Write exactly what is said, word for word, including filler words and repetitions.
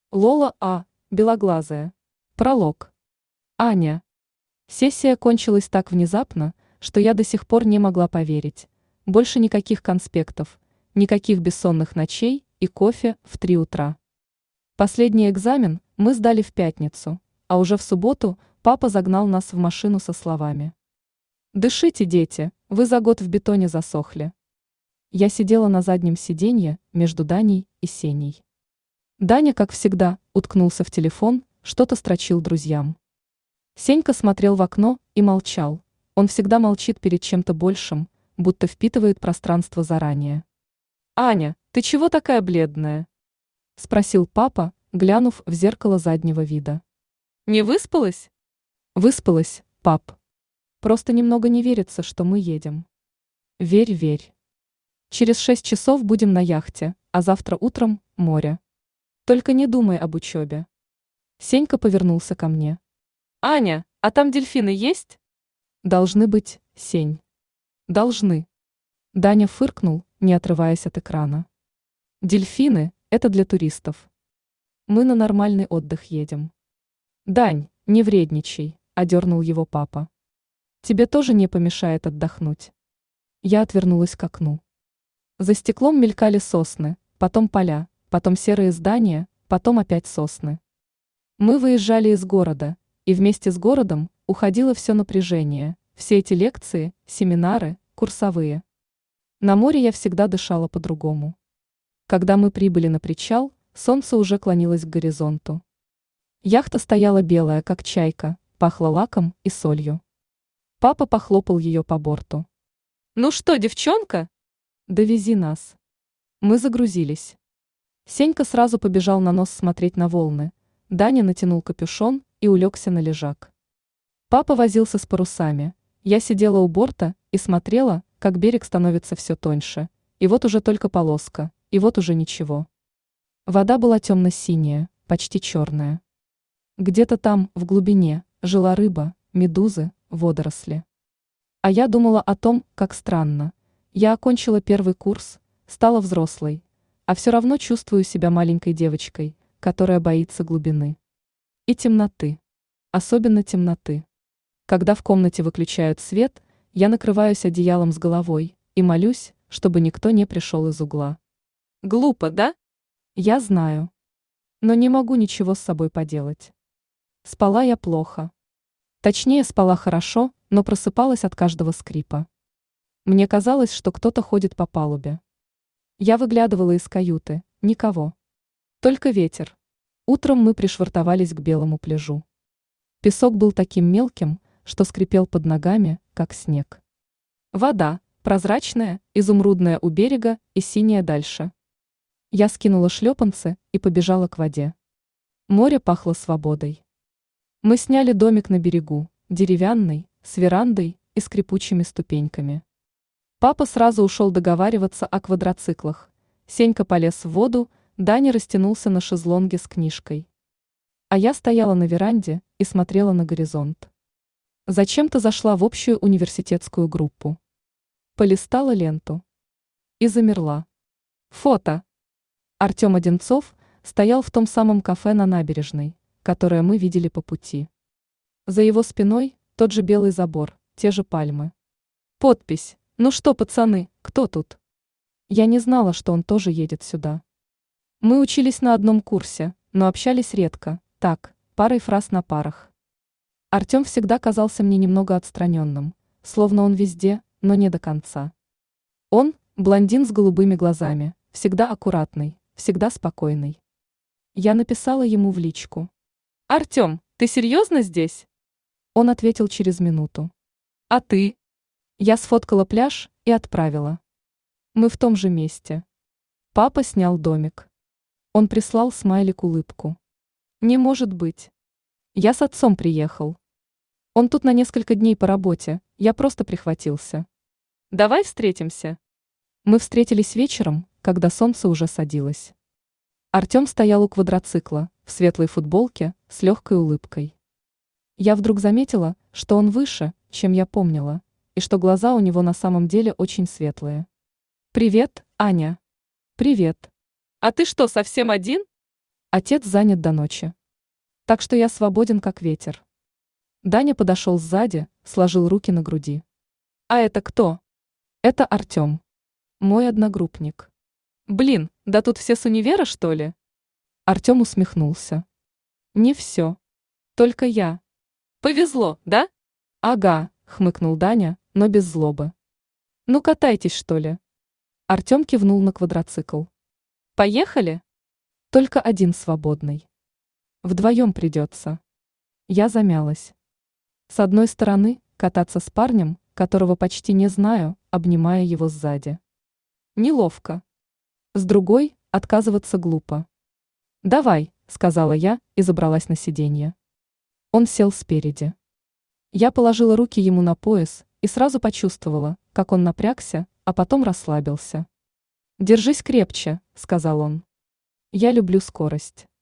Лола А. Белоглазая. Пролог. Аня. Сессия кончилась так внезапно, что я до сих пор не могла поверить. Больше никаких конспектов, никаких бессонных ночей и кофе в три утра. Последний экзамен мы сдали в пятницу, а уже в субботу папа загнал нас в машину со словами: «Дышите, дети, вы за год в бетоне засохли». Я сидела на заднем сиденье между Даней и Сеней. Даня, как всегда, уткнулся в телефон, что-то строчил друзьям. Сенька смотрел в окно и молчал. Он всегда молчит перед чем-то большим, будто впитывает пространство заранее. «Аня, ты чего такая бледная?» – спросил папа, глянув в зеркало заднего вида. «Не выспалась?» «Выспалась, пап. Просто немного не верится, что мы едем». «Верь, верь. Через шесть часов будем на яхте, а завтра утром – море. Только не думай об учебе». Сенька повернулся ко мне. «Аня, а там дельфины есть?» «Должны быть, Сень». «Должны». Даня фыркнул, не отрываясь от экрана. «Дельфины – это для туристов. Мы на нормальный отдых едем». «Дань, не вредничай», – одернул его папа. «Тебе тоже не помешает отдохнуть». Я отвернулась к окну. За стеклом мелькали сосны, потом поля, потом серые здания, потом опять сосны. Мы выезжали из города, и вместе с городом уходило все напряжение, все эти лекции, семинары, курсовые. На море я всегда дышала по-другому. Когда мы прибыли на причал, солнце уже клонилось к горизонту. Яхта стояла белая, как чайка, пахла лаком и солью. Папа похлопал ее по борту. «Ну что, девчонка? Довези нас». Мы загрузились. Сенька сразу побежал на нос смотреть на волны. Даня натянул капюшон и улегся на лежак. Папа возился с парусами. Я сидела у борта и смотрела, как берег становится все тоньше. И вот уже только полоска, и вот уже ничего. Вода была темно-синяя, почти черная. Где-то там, в глубине, жила рыба, медузы, водоросли. А я думала о том, как странно. Я окончила первый курс, стала взрослой, а все равно чувствую себя маленькой девочкой, которая боится глубины. И темноты. Особенно темноты. Когда в комнате выключают свет, я накрываюсь одеялом с головой и молюсь, чтобы никто не пришел из угла. Глупо, да? Я знаю. Но не могу ничего с собой поделать. Спала я плохо. Точнее, спала хорошо, но просыпалась от каждого скрипа. Мне казалось, что кто-то ходит по палубе. Я выглядывала из каюты, никого. Только ветер. Утром мы пришвартовались к белому пляжу. Песок был таким мелким, что скрипел под ногами, как снег. Вода, прозрачная, изумрудная у берега и синяя дальше. Я скинула шлепанцы и побежала к воде. Море пахло свободой. Мы сняли домик на берегу, деревянный, с верандой и скрипучими ступеньками. Папа сразу ушел договариваться о квадроциклах. Сенька полез в воду, Даня растянулся на шезлонге с книжкой. А я стояла на веранде и смотрела на горизонт. Зачем-то зашла в общую университетскую группу. Полистала ленту. И замерла. Фото. Артем Одинцов стоял в том самом кафе на набережной, которое мы видели по пути. За его спиной тот же белый забор, те же пальмы. Подпись: «Ну что, пацаны, кто тут?» Я не знала, что он тоже едет сюда. Мы учились на одном курсе, но общались редко, так, парой фраз на парах. Артем всегда казался мне немного отстраненным, словно он везде, но не до конца. Он – блондин с голубыми глазами, всегда аккуратный, всегда спокойный. Я написала ему в личку: «Артем, ты серьезно здесь?» Он ответил через минуту: «А ты?» Я сфоткала пляж и отправила. Мы в том же месте. Папа снял домик. Он прислал смайлик-улыбку. «Не может быть. Я с отцом приехал. Он тут на несколько дней по работе, я просто прихватился. Давай встретимся». Мы встретились вечером, когда солнце уже садилось. Артем стоял у квадроцикла, в светлой футболке, с легкой улыбкой. Я вдруг заметила, что он выше, чем я помнила, и что глаза у него на самом деле очень светлые. «Привет, Аня». «Привет. А ты что, совсем один?» Отец занят до ночи. Так что я свободен, как ветер. Даня подошел сзади, сложил руки на груди. А это кто? Это Артем. Мой одногруппник. Блин, да тут все с универа, что ли? Артем усмехнулся. Не все. Только я. Повезло, да? Ага, хмыкнул Даня, но без злобы. Ну катайтесь, что ли? Артем кивнул на квадроцикл. Поехали? Только один свободный. Вдвоем придется. Я замялась. С одной стороны, кататься с парнем, которого почти не знаю, обнимая его сзади. Неловко. С другой, отказываться глупо. «Давай», — сказала я и забралась на сиденье. Он сел спереди. Я положила руки ему на пояс и сразу почувствовала, как он напрягся, а потом расслабился. «Держись крепче», — сказал он. «Я люблю скорость».